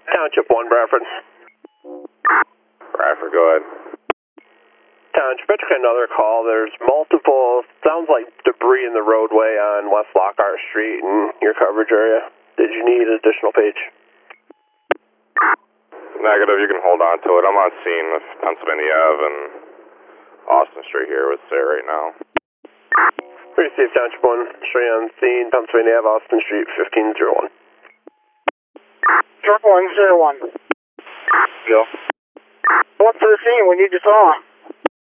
Township 1, Bradford. Bradford, go ahead. Township, I took another call. There's multiple, sounds like debris in the roadway on West Lockhart Street in your coverage area. Did you need additional page? Negative, you can hold on to it. I'm on scene with Pennsylvania Ave and Austin Street here with Sarah right now. Received Township 1, straight on scene, Pennsylvania Ave, Austin Street, 1501. 101. Go. 113, we need you saw.